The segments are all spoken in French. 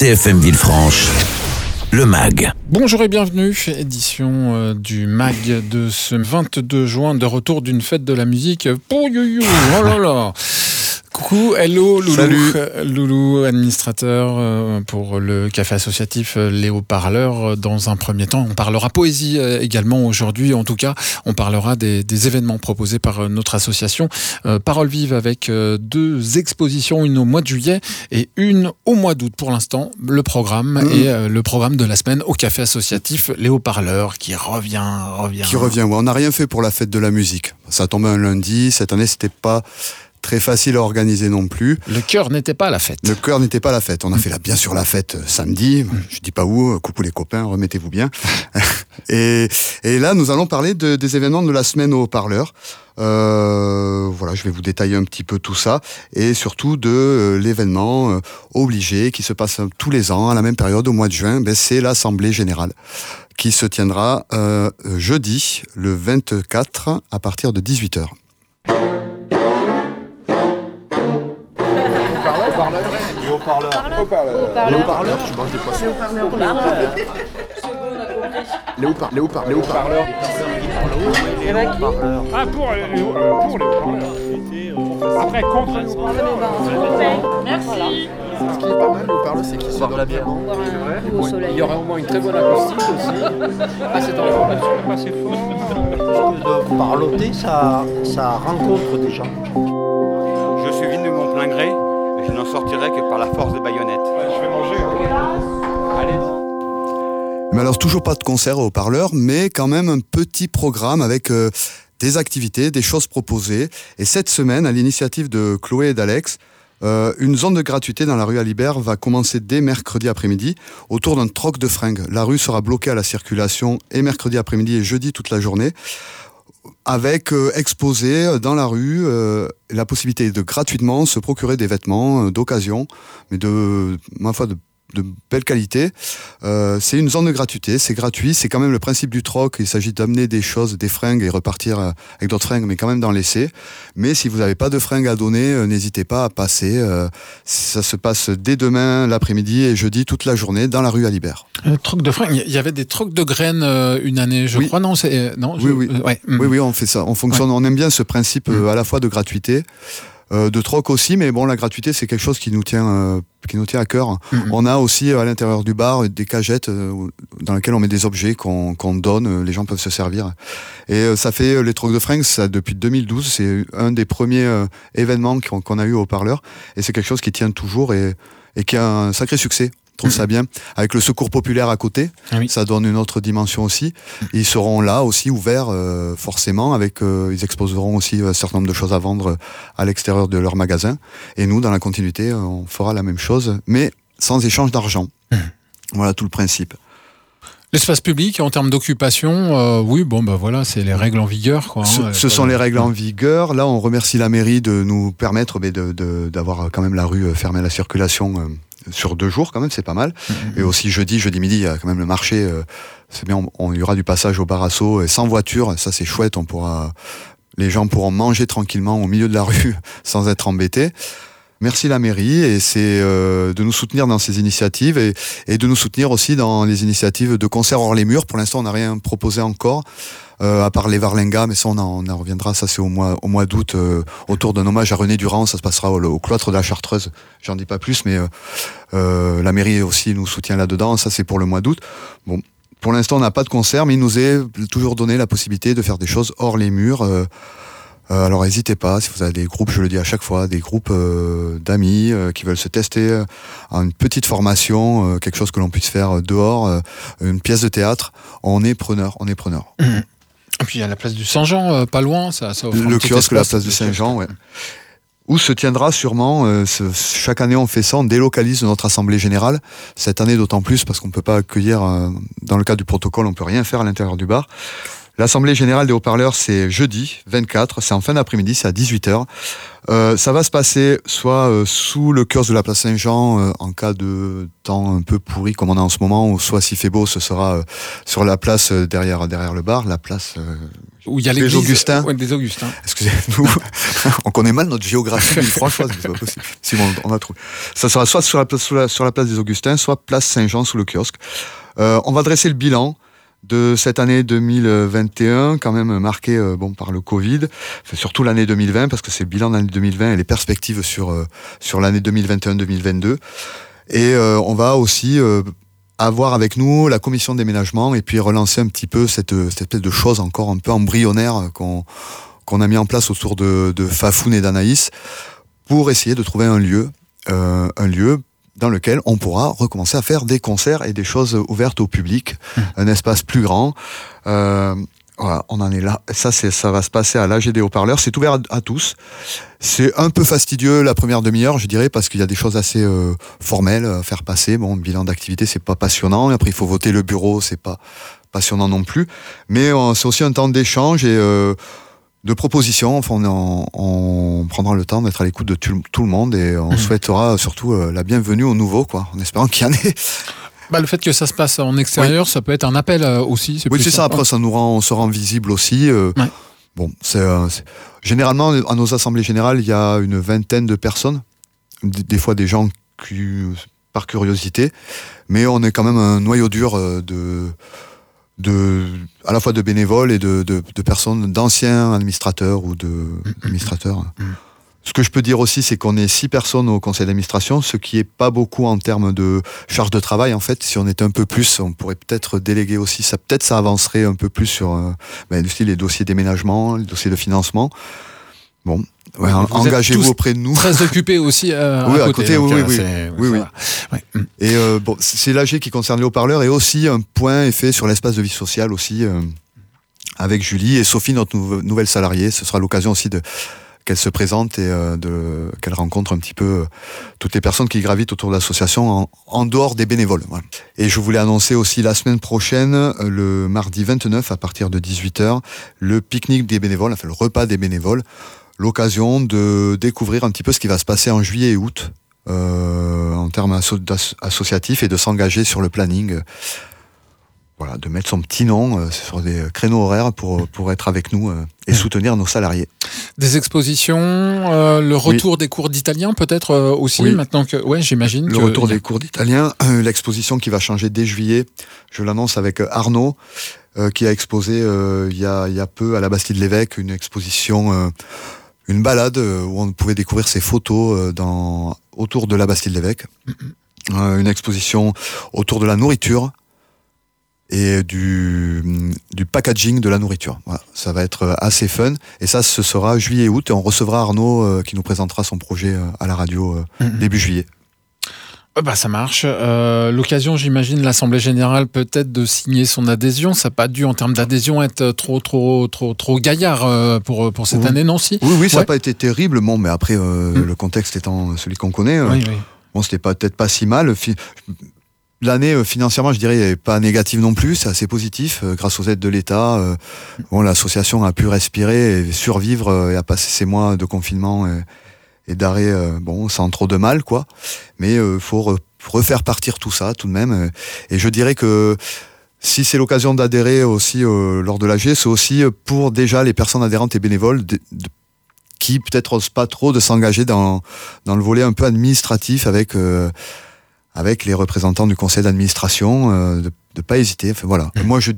CFM Villefranche, le MAG. Bonjour et bienvenue, édition du MAG de ce 22 juin, de retour d'une fête de la musique. Oh là là. Coucou, hello Loulou. Salut. Loulou, administrateur pour le café associatif Les Haut-Parleurs. Dans un premier temps, on parlera poésie également aujourd'hui. En tout cas, on parlera des événements proposés par notre association Parole Vive, avec deux expositions, une au mois de juillet et une au mois d'août. Pour l'instant, le programme est le programme de la semaine au café associatif Les Haut-Parleurs qui revient. Qui revient, ouais. On n'a rien fait pour la fête de la musique. Ça tombait un lundi. Cette année, c'était pas très facile à organiser non plus. Le cœur n'était pas à la fête. Le cœur n'était pas à la fête. On a fait bien sûr la fête samedi. Je dis pas où. Coucou les copains, remettez-vous bien. et là, nous allons parler des événements de la semaine au Haut-Parleurs. Voilà, je vais vous détailler un petit peu tout ça et surtout de l'événement obligé qui se passe tous les ans à la même période au mois de juin. C'est l'Assemblée Générale qui se tiendra jeudi, le 24, à partir de 18h. Haut-parleurs, tu manges des poissons. Les haut-parleurs. Ah, pour les haut-parleurs. Après, contre les haut-parleurs. Merci. Ce qui est pas mal, les haut-parleurs, c'est qu'ils se donnent bien. Il y aura au moins une très bonne acoustique aussi. Ah, c'est dans le Pas assez fort. De parloter, ça rencontre des gens. Je suis venu de mon plein gré, mais je n'en sortirai que par la force des baïonnettes. Je vais manger. Allez. Mais alors, toujours pas de concert au Haut-Parleurs, mais quand même un petit programme avec des activités, des choses proposées. Et cette semaine, à l'initiative de Chloé et d'Alex, une zone de gratuité dans la rue Alibert va commencer dès mercredi après-midi autour d'un troc de fringues. La rue sera bloquée à la circulation et mercredi après-midi et jeudi toute la journée, avec exposé dans la rue la possibilité de gratuitement se procurer des vêtements d'occasion, mais de belle qualité. C'est une zone de gratuité, c'est gratuit, c'est quand même le principe du troc. Il s'agit d'amener des choses, des fringues et repartir avec d'autres fringues, mais quand même d'en laisser. Mais si vous n'avez pas de fringues à donner, n'hésitez pas à passer. Ça se passe dès demain l'après-midi et jeudi toute la journée dans la rue Alibert. Troc de fringues, il y avait des trocs de graines une année, je crois. Non, Oui, on fait ça. On fonctionne, on aime bien ce principe à la fois de gratuité, de troc aussi, mais bon, la gratuité, c'est quelque chose qui nous tient à cœur. On a aussi à l'intérieur du bar des cagettes dans lesquelles on met des objets qu'on donne, les gens peuvent se servir. Et ça fait les trocs de fringues, ça depuis 2012, c'est un des premiers événements qu'on a eu au Haut-Parleurs, et c'est quelque chose qui tient toujours et qui a un sacré succès. Je trouve ça bien. Avec le secours populaire à côté, ça donne une autre dimension aussi. Ils seront là aussi ouverts forcément, ils exposeront aussi un certain nombre de choses à vendre à l'extérieur de leur magasin. Et nous, dans la continuité, on fera la même chose, mais sans échange d'argent. Voilà tout le principe. L'espace public, en termes d'occupation, voilà, c'est les règles en vigueur, quoi. Ce sont les règles en vigueur. Là, on remercie la mairie de nous permettre d'avoir quand même la rue fermée à la circulation sur 2 jours, quand même, c'est pas mal. Et aussi jeudi midi, il y a quand même le marché. C'est bien, il y aura du passage au bar Asso sans voiture. Ça, c'est chouette. Les gens pourront manger tranquillement au milieu de la rue sans être embêtés. Merci la mairie, et c'est de nous soutenir dans ces initiatives et de nous soutenir aussi dans les initiatives de concerts hors les murs. Pour l'instant, on n'a rien proposé encore, à part les Varlenga, mais ça on en reviendra, ça c'est au mois d'août, autour d'un hommage à René Durand. Ça se passera au cloître de la Chartreuse, j'en dis pas plus, mais la mairie aussi nous soutient là-dedans, ça c'est pour le mois d'août. Bon, pour l'instant on n'a pas de concert, mais il nous est toujours donné la possibilité de faire des choses hors les murs. Alors n'hésitez pas, si vous avez des groupes, je le dis à chaque fois, des groupes d'amis qui veulent se tester en une petite formation, quelque chose que l'on puisse faire dehors, une pièce de théâtre, on est preneur. Et puis il y a la place du Saint-Jean, pas loin, ça offre le kiosque, la place du Saint-Jean, ouais. Où se tiendra sûrement, chaque année on fait ça, on délocalise notre assemblée générale. Cette année d'autant plus parce qu'on ne peut pas accueillir, dans le cadre du protocole, on ne peut rien faire à l'intérieur du bar. L'Assemblée Générale des Haut-Parleurs, c'est jeudi 24, c'est en fin d'après-midi, c'est à 18h. Ça va se passer soit sous le kiosque de la place Saint-Jean, en cas de temps un peu pourri comme on a en ce moment, ou soit s'il fait beau, ce sera sur la place derrière le bar, la place où il y a des Augustins. Ouais, des Augustins. Excusez-nous, on connaît mal notre géographie franchement, c'est pas possible. Si on a trouvé. Ça sera soit sur la place des Augustins, soit place Saint-Jean sous le kiosque. On va dresser le bilan de cette année 2021, quand même marquée par le Covid, surtout l'année 2020, parce que c'est le bilan de l'année 2020 et les perspectives sur l'année 2021-2022. Et on va aussi avoir avec nous la commission de déménagement et puis relancer un petit peu cette espèce de chose encore un peu embryonnaire qu'on a mis en place autour de Fafoun et d'Anaïs pour essayer de trouver un lieu dans lequel on pourra recommencer à faire des concerts et des choses ouvertes au public, un espace plus grand. Voilà, on en est là. Ça va se passer à l'AG des Haut-Parleurs. C'est ouvert à tous. C'est un peu fastidieux la première demi-heure, je dirais, parce qu'il y a des choses assez formelles à faire passer. Bon, bilan d'activité, c'est pas passionnant. Après, il faut voter le bureau, c'est pas passionnant non plus. Mais c'est aussi un temps d'échange et de propositions. Enfin, on prendra le temps d'être à l'écoute de tout le monde et on souhaitera surtout la bienvenue aux nouveaux, quoi, en espérant qu'il y en ait. Le fait que ça se passe en extérieur, ça peut être un appel aussi. C'est ça. Après, on se rend visible aussi. Bon, généralement, à nos assemblées générales, il y a une vingtaine de personnes. Des fois, des gens par curiosité. Mais on est quand même un noyau dur à la fois de bénévoles et de personnes, d'anciens administrateurs ou d'administrateurs. Ce que je peux dire aussi, c'est qu'on est 6 personnes au conseil d'administration, ce qui est pas beaucoup en termes de charge de travail, en fait. Si on était un peu plus, on pourrait peut-être déléguer aussi. Ça avancerait un peu plus sur les dossiers déménagement, les dossiers de financement. Bon, engagez-vous auprès de nous. Très occupés aussi à côté. Oui. Et c'est l'AG qui concerne les haut-parleurs et aussi un point est fait sur l'espace de vie sociale aussi avec Julie et Sophie, notre nouvelle salariée. Ce sera l'occasion aussi qu'elle se présente et qu'elle rencontre un petit peu toutes les personnes qui gravitent autour de l'association en dehors des bénévoles. Voilà. Et je voulais annoncer aussi la semaine prochaine, le mardi 29 à partir de 18h, le pique-nique des bénévoles, enfin le repas des bénévoles, l'occasion de découvrir un petit peu ce qui va se passer en juillet et août en termes associatifs et de s'engager sur le planning. Voilà, de mettre son petit nom sur des créneaux horaires pour être avec nous et soutenir nos salariés. Des expositions, le retour des cours d'italien peut-être aussi, maintenant que... Oui, j'imagine. Le retour des cours d'italien, l'exposition qui va changer dès juillet, je l'annonce avec Arnaud, qui a exposé il y a peu à la Bastille de l'Évêque, une exposition, une balade où on pouvait découvrir ses photos autour de la Bastille de l'Évêque. Une exposition autour de la nourriture, et du packaging de la nourriture. Voilà, ça va être assez fun. Et ça, ce sera juillet-août. Et on recevra Arnaud qui nous présentera son projet à la radio début juillet. Ça marche. L'occasion, j'imagine, l'Assemblée Générale peut-être de signer son adhésion. Ça n'a pas dû, en termes d'adhésion, être trop gaillard pour cette année, non? Oui, ça n'a pas été terrible. Bon, mais après, le contexte étant celui qu'on connaît, bon, c'était peut-être pas si mal. L'année, financièrement, je dirais, n'est pas négative non plus, c'est assez positif. Grâce aux aides de l'État, l'association a pu respirer et survivre et a passé ces mois de confinement et d'arrêt, sans trop de mal, quoi. Mais faut refaire partir tout ça, tout de même. Et je dirais que si c'est l'occasion d'adhérer aussi lors de l'AG, c'est aussi pour déjà les personnes adhérentes et bénévoles qui peut-être n'osent pas trop de s'engager dans le volet un peu administratif avec les représentants du conseil d'administration, de pas hésiter. Enfin, voilà. Moi, je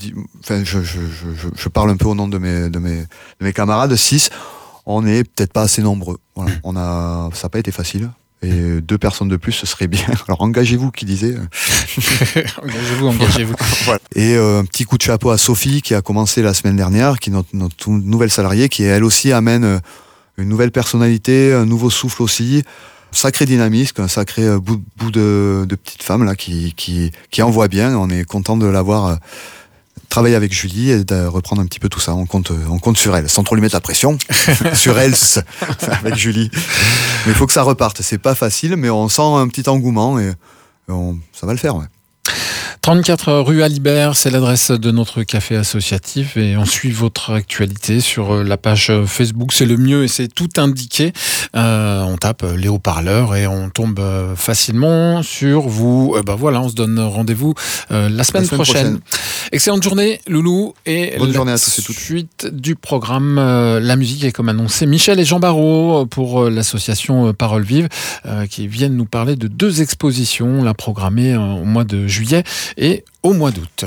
parle un peu au nom de mes camarades. 6, on n'est peut-être pas assez nombreux. Voilà. Ça n'a pas été facile. Et 2 personnes de plus, ce serait bien. Alors, engagez-vous, qui disait. Engagez-vous. Voilà. Et un petit coup de chapeau à Sophie, qui a commencé la semaine dernière, qui est notre nouvelle salariée, qui elle aussi amène une nouvelle personnalité, un nouveau souffle aussi. Sacré dynamisme, un sacré bout de petite femme là qui envoie bien. On est content de l'avoir travaillé avec Julie et de reprendre un petit peu tout ça. On compte sur elle, sans trop lui mettre la pression. Sur elle, avec Julie. Mais il faut que ça reparte. C'est pas facile, mais on sent un petit engouement et ça va le faire. Ouais. 34 rue Alibert, c'est l'adresse de notre café associatif et on suit votre actualité sur la page Facebook, c'est le mieux et c'est tout indiqué. On tape les haut-parleurs et on tombe facilement sur vous. Voilà, on se donne rendez-vous la semaine prochaine. Excellente journée, Loulou, et bonne journée à tous tous et toutes. Suite du programme La musique est comme annoncé. Michel et Jean Barraud pour l'association Parole Vive qui viennent nous parler de 2 expositions, la programmée au mois de juillet et au mois d'août.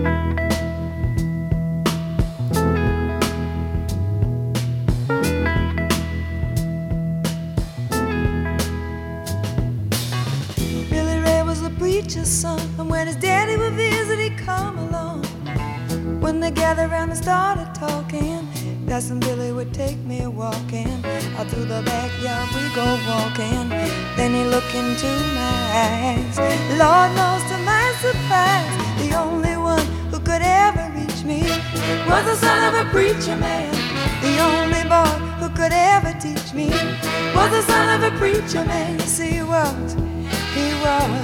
Billy Ray was a preacher's son, and when his daddy would visit, he'd come along. When they gathered around and started talking, that's when Billy would take me walking. Out through the backyard we go walking. Then he looked into my eyes. Lord knows to my surprise, the only one who could ever reach me was the son of a preacher man. The only boy who could ever teach me was the son of a preacher man. Yes, he was. He was.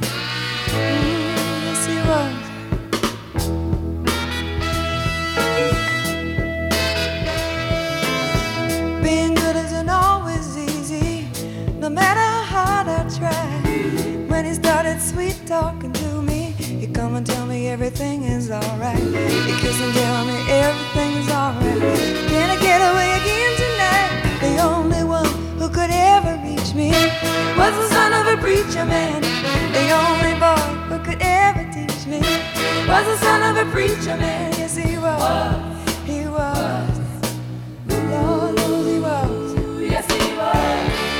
Yes, he was. Being good isn't always easy, no matter how hard I try. When he started sweet talking to me, he'd come and tell me everything is alright. He'd kiss and tell me everything is alright. Can I get away again tonight? The only one who could ever reach me was the son of a preacher man. The only boy who could ever teach me was the son of a preacher man. Yes, he was. He was. Lord knows he was. Yes, he was.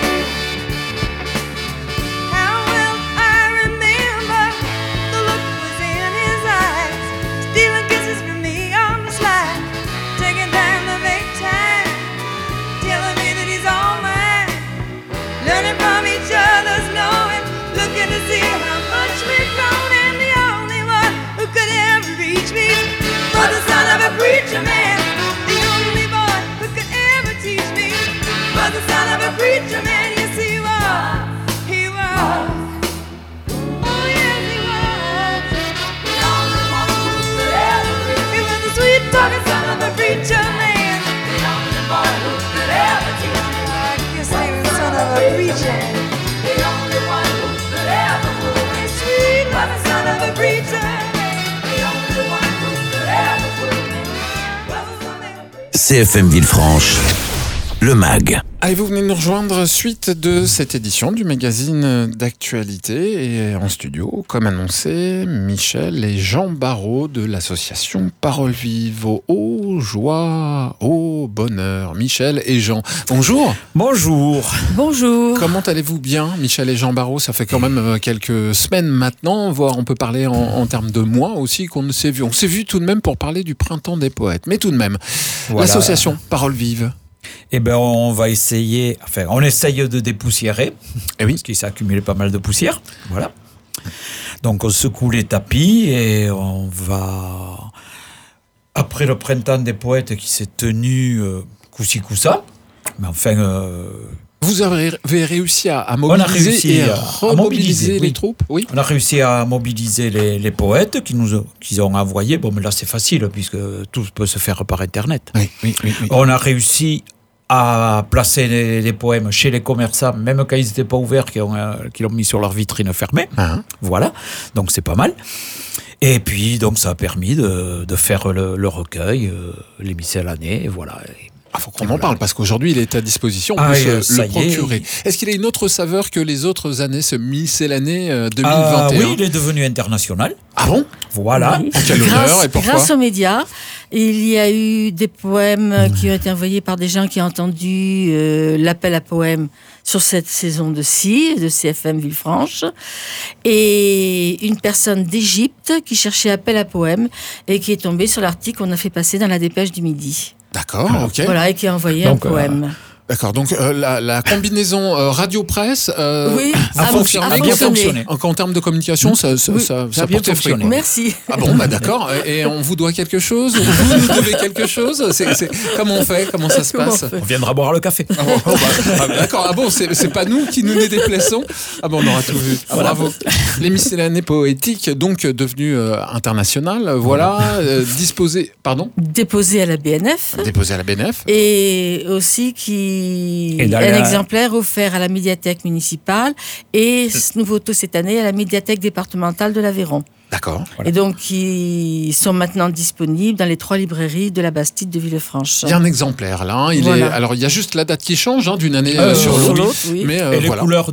How well I remember the look was in his eyes, stealing kisses from me on the slide, taking time to make time, telling me that he's all mine, learning from each other's knowing, looking to see how much we've grown, and the only one who could ever reach me was the son of a preacher man. The only boy who could ever teach me was the son of a preacher man. Yes, he was. He was. Oh, yes, he was. The only one who could ever reach me. He was the sweet talking son of a preacher man. The only boy who could ever teach me. I guess he was the son of a preacher. The only one who could ever move me. Sweet was the son of a preacher man. The only one who could ever move me. CFM Villefranche, le MAG. Allez, vous venez nous rejoindre suite de cette édition du magazine d'actualité et en studio, comme annoncé, Michel et Jean Barraud de l'association Parole Vive. Oh joie, oh bonheur, Michel et Jean. Bonjour. Bonjour. Bonjour. Comment allez-vous bien, Michel et Jean Barraud? Ça fait quand même quelques semaines maintenant, voire on peut parler en termes de mois aussi qu'on ne s'est vu. On s'est vu tout de même pour parler du printemps des poètes, mais tout de même, voilà. L'association Parole Vive. Eh bien, on va essayer, on essaye de dépoussiérer, parce qu'il s'est accumulé pas mal de poussière, voilà. Donc on secoue les tapis et on va, après le printemps des poètes qui s'est tenu coup-ci coup-ça, mais enfin... Vous avez réussi à mobiliser à mobiliser les troupes, oui. On a réussi à mobiliser les poètes qu'ils ont envoyés. Bon, mais là c'est facile puisque tout peut se faire par Internet. Oui. On a réussi à placer les poèmes chez les commerçants, même quand ils n'étaient pas ouverts, qui l'ont mis sur leur vitrine fermée. Voilà, donc c'est pas mal. Et puis donc ça a permis de faire le recueil, les miscellanées, et voilà. Il faut qu'on en parle, parce qu'aujourd'hui, il est à disposition, on peut le procurer. Est-ce qu'il a une autre saveur que les autres années, ce miscellanée 2021 Oui, il est devenu international. Ah bon? Voilà. Oui. Quel honneur, et pourquoi? Grâce aux médias, il y a eu des poèmes qui ont été envoyés par des gens qui ont entendu l'appel à poèmes sur cette saison de CFM Villefranche, et une personne d'Égypte qui cherchait appel à poèmes et qui est tombée sur l'article qu'on a fait passer dans la Dépêche du Midi. D'accord, ok. Voilà, et qui a envoyé un poème. D'accord, donc la combinaison radio-presse a bien fonctionné. En termes de communication, ça a bien fonctionné. Merci. Ah bon, d'accord. Et on vous doit quelque chose? Vous nous devez quelque chose? Comment on fait? Comment ça se passe? On viendra boire le café. D'accord. Ah bon, c'est pas nous qui nous les déplaçons? Ah bon, on aura tout vu. Bravo. Les miscellanées poétiques, donc devenues internationales, voilà, déposées à la BNF. Déposées à la BNF. Et aussi un exemplaire offert à la médiathèque municipale et nouveau cette année à la médiathèque départementale de l'Aveyron. D'accord. Voilà. Et donc, ils sont maintenant disponibles dans les 3 librairies de la Bastide de Villefranche. Il y a un exemplaire là. Alors, il y a juste la date qui change d'une année sur l'autre. Oui. Mais, et les couleurs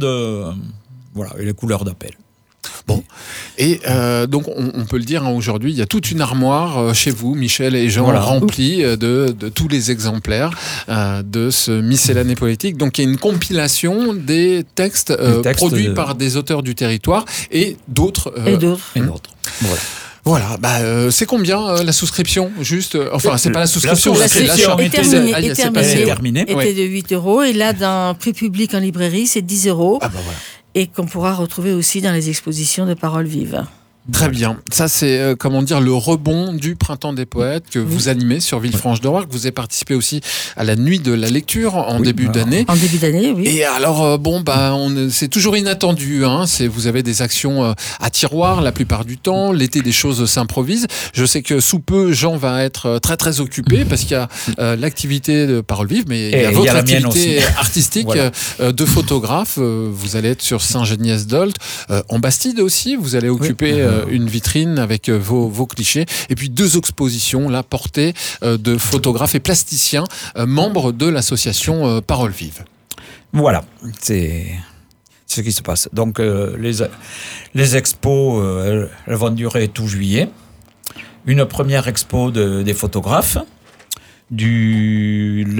et les couleurs d'appel. Bon, et donc on peut le dire aujourd'hui, il y a toute une armoire chez vous, Michel et Jean, remplie de tous les exemplaires de ce miscellané poétique. Donc il y a une compilation des textes produits par des auteurs du territoire et d'autres. Voilà, c'est combien la souscription? Juste, enfin, c'est pas la souscription, c'est l'achat. Est terminée. Était de 8 € et là, dans prix public en librairie, c'est 10 €. Ah bah voilà. Et qu'on pourra retrouver aussi dans les expositions de Paroles Vives. Très bien. Ça, c'est, le rebond du Printemps des Poètes que vous animez sur Villefranche-de-Rouergue. Vous avez participé aussi à la nuit de la lecture en début d'année. En début d'année, oui. Et alors, c'est toujours inattendu. Vous avez des actions à tiroir la plupart du temps. L'été, des choses s'improvisent. Je sais que sous peu, Jean va être très, très occupé parce qu'il y a l'activité de Paroles Vives, mais il y a votre activité artistique de photographe. Vous allez être sur Saint-Geniès-d'Olt. En Bastide aussi, vous allez occuper une vitrine avec vos clichés et puis 2 expositions là portées de photographes et plasticiens membres de l'association Paroles Vives. Voilà, c'est ce qui se passe. Donc les expos elles vont durer tout juillet. Une première expo des photographes du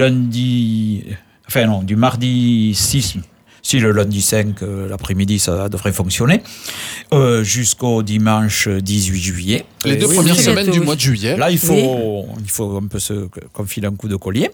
mardi 6. Si le lundi 5, l'après-midi, ça devrait fonctionner, jusqu'au dimanche 18 juillet. Les 2 premières semaines du mois de juillet. Là, il faut un peu qu'on file un coup de collier.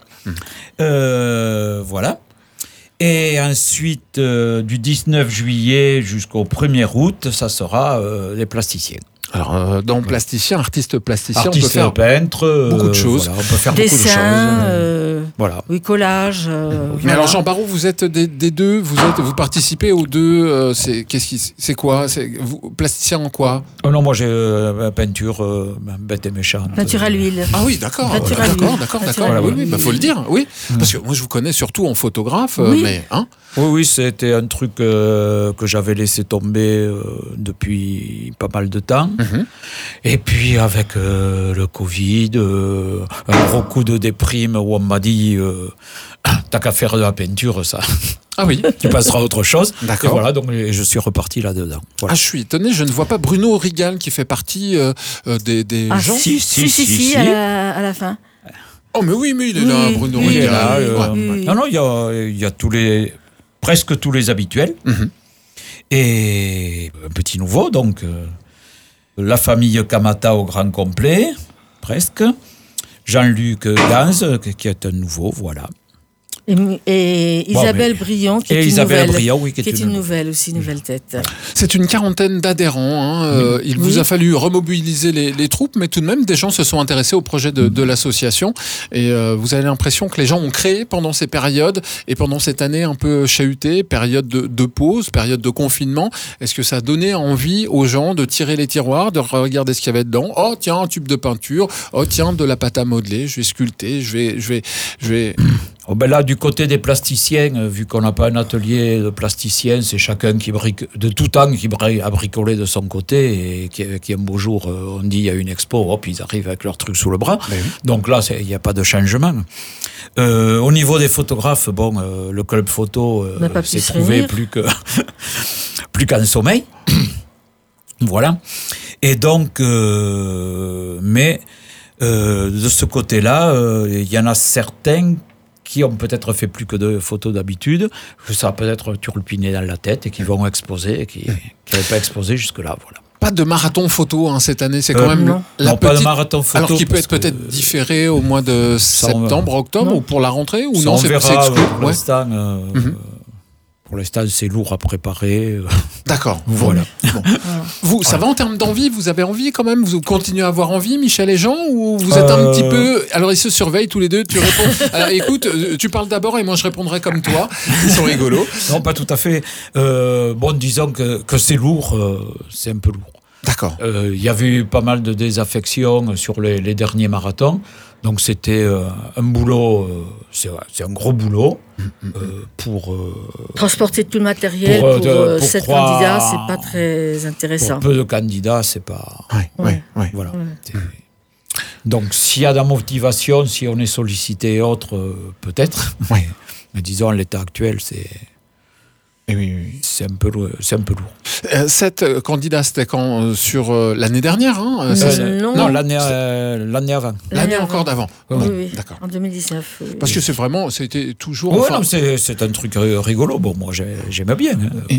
Voilà. Et ensuite, du 19 juillet jusqu'au 1er août, ça sera les plasticiens. Alors, dans plasticien, artiste plasticien, on peut faire peintre, beaucoup de choses. Voilà, on peut faire dessin, beaucoup de choses. Oui, collage. Mais alors, Jean Barraud, vous êtes des 2, vous participez aux 2. C'est quoi? Vous plasticien en quoi? Non, moi j'ai peinture bête et méchante. Peinture à l'huile. Ah oui, d'accord. Voilà, oui, faut le dire, oui. Parce que moi, je vous connais surtout en photographe, mais Oui, c'était un truc que j'avais laissé tomber depuis pas mal de temps. Et puis avec le Covid, un gros coup de déprime où on m'a dit t'as qu'à faire de la peinture, ça. Ah oui. Tu passeras à autre chose. D'accord. Et voilà, donc je suis reparti là-dedans. Voilà. Ah, je suis étonné, je ne vois pas Bruno Rigal qui fait partie des gens. Si, à la fin. Oh, mais oui, il est là, Bruno Rigal. Il est là. Non, il y a presque tous les habituels. Et un petit nouveau, donc la famille Kamata au grand complet, presque. Jean-Luc Ganz, qui est un nouveau, voilà. Et Isabelle Brion, qui est une Isabelle nouvelle, Brion, oui, qui est une nouvelle aussi, nouvelle tête. C'est une 40aine d'adhérents. Il vous a fallu remobiliser les troupes, mais tout de même, des gens se sont intéressés au projet de l'association. Et vous avez l'impression que les gens ont créé pendant ces périodes et pendant cette année un peu chahutée, période de pause, période de confinement. Est-ce que ça a donné envie aux gens de tirer les tiroirs, de regarder ce qu'il y avait dedans? Oh, tiens, un tube de peinture. Oh, tiens, de la pâte à modeler. Je vais sculpter. Je vais... Oh ben là, du côté des plasticiens, vu qu'on n'a pas un atelier de plasticiens, c'est chacun de tout temps qui a bricolé de son côté et qui un beau jour, on dit il y a une expo, hop, ils arrivent avec leur truc sous le bras. Oui. Donc là, il n'y a pas de changement. Au niveau des photographes, le club photo s'est trouvé plus qu'en sommeil. Voilà. Et donc, de ce côté-là, il y en a certains qui ont peut-être fait plus que de photos d'habitude, que ça a peut-être turlupiné dans la tête et qui vont exposer et qui n'avaient pas exposé jusque-là. Voilà. Pas de marathon photo cette année, c'est quand même la petite... pas de marathon photo. Alors qui peut être peut-être différé au mois de septembre, octobre, ou pour la rentrée, ou non, c'est exclu. Pour l'instant, c'est lourd à préparer. D'accord. Voilà. Bon. Vous, ça va en termes d'envie? Vous avez envie quand même? Vous continuez à avoir envie, Michel et Jean? Ou vous êtes un petit peu... Alors, ils se surveillent tous les deux. Tu réponds... Alors, écoute, tu parles d'abord et moi, je répondrai comme toi. Ils sont rigolos. Non, pas tout à fait. Disons que c'est lourd. C'est un peu lourd. D'accord. Il y avait eu pas mal de désaffections sur les derniers marathons. Donc c'était un boulot, c'est un gros boulot pour transporter tout le matériel pour 7 candidats, c'est pas très intéressant. Pour peu de candidats, c'est pas. Ouais. Voilà. Donc s'il y a de la motivation, si on est sollicité et autres, peut-être. Mais disons à l'état actuel, c'est. C'est un peu lourd. 7 candidats, c'était quand sur l'année dernière Non, l'année avant. L'année encore d'avant. Oui, d'accord. En 2019. Parce que c'était toujours. Oui, non, c'est un truc rigolo. Bon, moi, j'aime bien.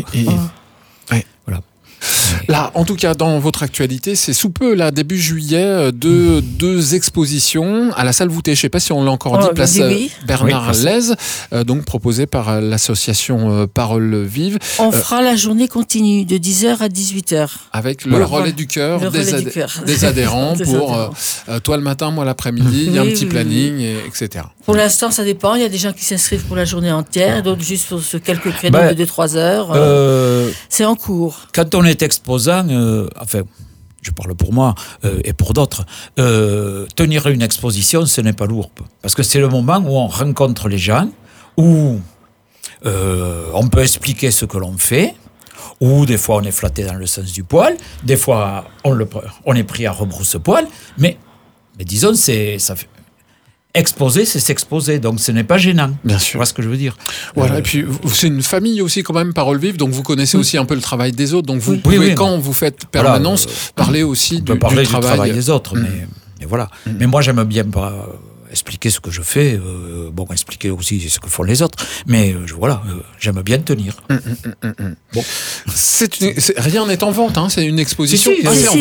Voilà. Là, en tout cas, dans votre actualité, c'est sous peu, là, début juillet, deux expositions à la salle Voûtée. Je ne sais pas si on l'a encore dit, place Bernard Lèze, donc proposée par l'association Parole Vive. On fera la journée continue de 10h à 18h. Avec le relais du cœur des adhérents pour toi le matin, moi l'après-midi, il y a un petit planning, etc. Pour l'instant, ça dépend. Il y a des gens qui s'inscrivent pour la journée entière, d'autres juste pour quelques créneaux de 2-3 heures. C'est en cours. Quand on est exposant, je parle pour moi et pour d'autres, tenir une exposition, ce n'est pas lourd. Parce que c'est le moment où on rencontre les gens, où on peut expliquer ce que l'on fait, où des fois on est flatté dans le sens du poil, des fois on est pris à rebrousse-poil, mais disons, ça fait... Exposer, c'est s'exposer, donc ce n'est pas gênant. Bien sûr. Tu vois ce que je veux dire. Voilà, et puis c'est une famille aussi quand même, Parole Vive, donc vous connaissez aussi un peu le travail des autres, donc vous pouvez, quand vous faites permanence, parler aussi du travail des autres, mais voilà. Mais moi, j'aime bien expliquer ce que je fais, expliquer aussi ce que font les autres, mais j'aime bien tenir. Bon. Rien n'est en vente, c'est une exposition.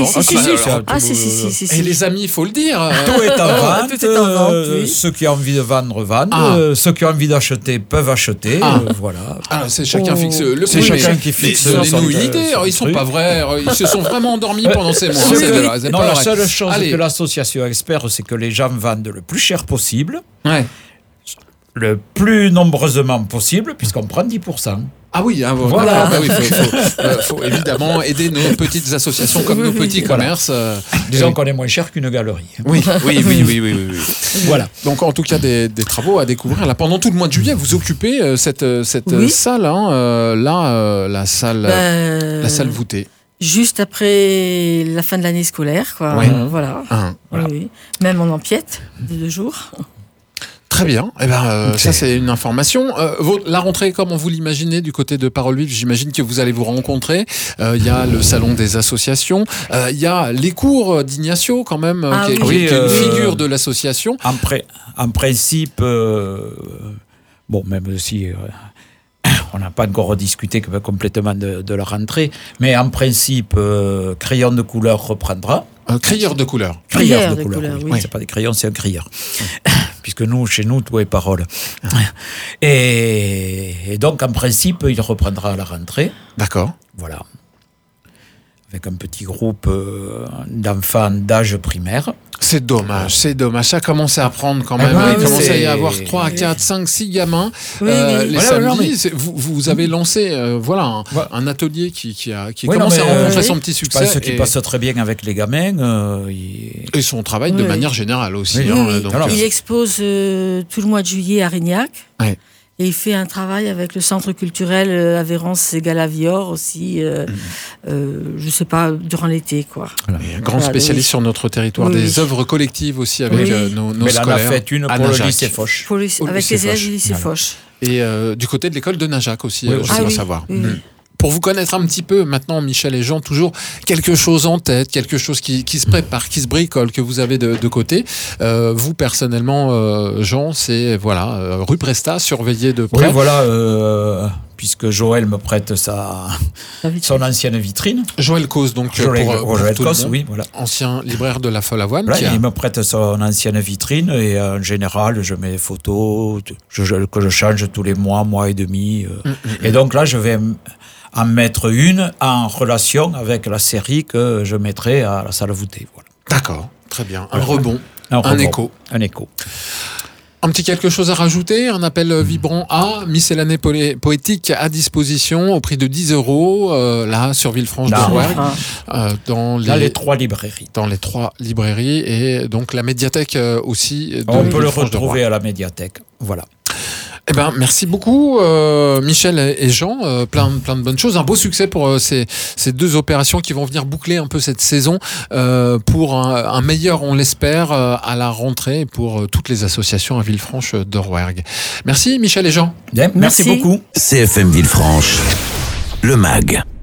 Et les amis, il faut le dire. Tout est en vente. Ceux qui ont envie de vendre, vendent. Ceux qui ont envie d'acheter peuvent acheter. Voilà. Alors, c'est chacun fixe le prix. C'est chacun qui fixe son idée. Ils sont pas vrais. Ils se sont vraiment endormis pendant ces mois. Non, la seule chose que l'association espère, c'est que les gens vendent le plus cher possible, le plus nombreusement possible, puisqu'on prend 10%. Ah oui, voilà. Faut évidemment aider nos petites associations comme nos petits commerces. Disons qu'on est moins cher qu'une galerie. Oui. Voilà. Donc en tout cas des travaux à découvrir. Là, pendant tout le mois de juillet, vous occupez cette salle, la salle Voûtée. Juste après la fin de l'année scolaire, quoi. Oui. Voilà. Oui. Même on empiète de 2 jours. Très bien. Ça, c'est une information. La rentrée, comme vous l'imaginez, du côté de Parole Vive, j'imagine que vous allez vous rencontrer. Il y a le salon des associations. Il y a les cours d'Ignacio, quand même, qui est une figure de l'association. En principe, même si... on n'a pas encore rediscuté complètement de la rentrée, mais en principe, Crayon de couleur reprendra. Crieur de couleur. Crieur de couleur, oui. C'est pas des crayons, c'est un crieur. Puisque chez nous, tout est parole. Et donc, en principe, il reprendra à la rentrée. D'accord. Voilà. Avec un petit groupe d'enfants d'âge primaire. C'est dommage. Ça commenme à prendre quand même. Il commence à y avoir 3, 4, 5, 6 gamins. Les samedis, vous avez lancé un atelier qui commence à rencontrer son petit succès. Ce qui passe très bien avec les gamins. Et son travail de manière générale aussi. Donc, il expose tout le mois de juillet à Rignac. Ouais. Et il fait un travail avec le centre culturel Avérance et Galavior aussi, je sais pas, durant l'été, quoi. Voilà. Un grand spécialiste sur notre territoire des œuvres collectives aussi avec nos Mais scolaires. Mais là, on a fait une pour le lycée Foch. Avec les élèves du lycée Foch. Et du côté de l'école de Najac aussi, je dois savoir. Pour vous connaître un petit peu, maintenant, Michel et Jean, toujours quelque chose en tête, quelque chose qui se prépare, qui se bricole, que vous avez de côté. Vous, personnellement, Jean, c'est rue Prestat, surveillé de près. Oui, puisque Joël me prête son ancienne vitrine. Joël Cause, donc Joël tout Cause, le monde, oui, voilà. ancien libraire de la Folle Avoine. Voilà, il me prête son ancienne vitrine et en général, je mets des photos que je change tous les mois et demi. Et donc là, je vais en mettre une en relation avec la série que je mettrai à la salle voûtée. Voilà. D'accord, très bien. Un rebond, un écho. Un écho. Un petit quelque chose à rajouter, un appel vibrant à miscellanée poétique à disposition au prix de 10 €, là, sur Villefranche-de-Rouergue, dans les 3 librairies. Dans les 3 librairies et donc la médiathèque aussi. On peut le retrouver à la médiathèque, voilà. Eh ben, merci beaucoup, Michel et Jean. Plein de bonnes choses. Un beau succès pour ces 2 opérations qui vont venir boucler un peu cette saison pour un meilleur, on l'espère, à la rentrée pour toutes les associations à Villefranche-de-Rouergue. Merci, Michel et Jean. Bien, merci beaucoup. CFM Villefranche, le MAG.